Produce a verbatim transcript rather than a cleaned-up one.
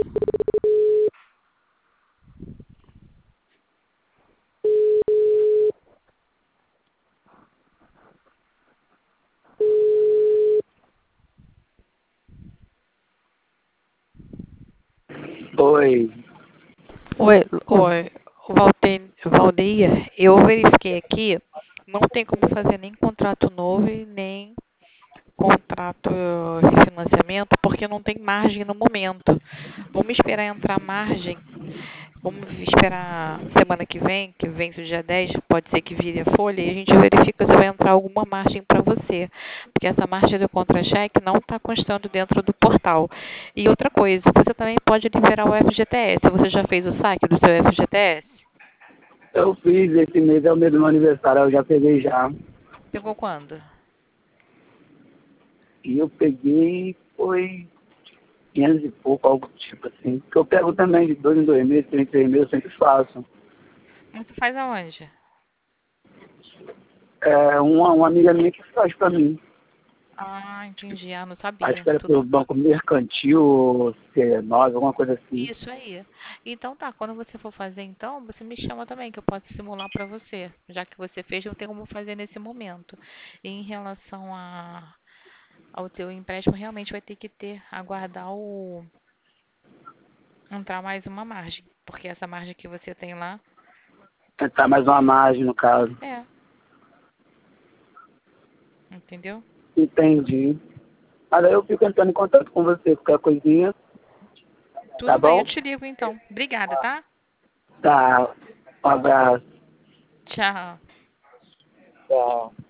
Oi. Oi, oi, Valde- Valdeir, eu verifiquei aqui, não tem como fazer nem contrato novo e nem contrato de financiamento, porque não tem margem no momento. Vamos esperar entrar margem. Vamos esperar semana que vem, que vence o dia dez, pode ser que vire a folha, e a gente verifica se vai entrar alguma margem para você. Porque essa margem do contra-cheque não está constando dentro do portal. E outra coisa, você também pode liberar o F G T S. Você já fez o saque do seu F G T S? Eu fiz esse mês, é o mês do meu aniversário, eu já peguei já. Pegou quando? E eu peguei, foi quinhentos e pouco, algo do tipo assim. Que eu pego também de dois em dois meses, três em três meses, eu sempre faço. Você faz aonde? É uma, uma amiga minha que faz pra mim. Ah, entendi. Ah, não Acho sabia. que era Tudo pelo Banco Mercantil, C nove, alguma coisa assim. isso aí. Então tá, quando você for fazer então, você me chama também, que eu posso simular para você. Já que você fez, eu tenho como fazer nesse momento. E em relação a, ao teu empréstimo, realmente vai ter que ter, aguardar o entrar mais uma margem. Porque essa margem que você tem lá, Tentar mais uma margem, no caso. é, entendeu? Entendi. Mas aí eu fico entrando em contato com você, qualquer coisinha, tá Tudo bem, eu bom? te ligo então. Obrigada, tá? Tá. Um abraço. Tchau. Tchau.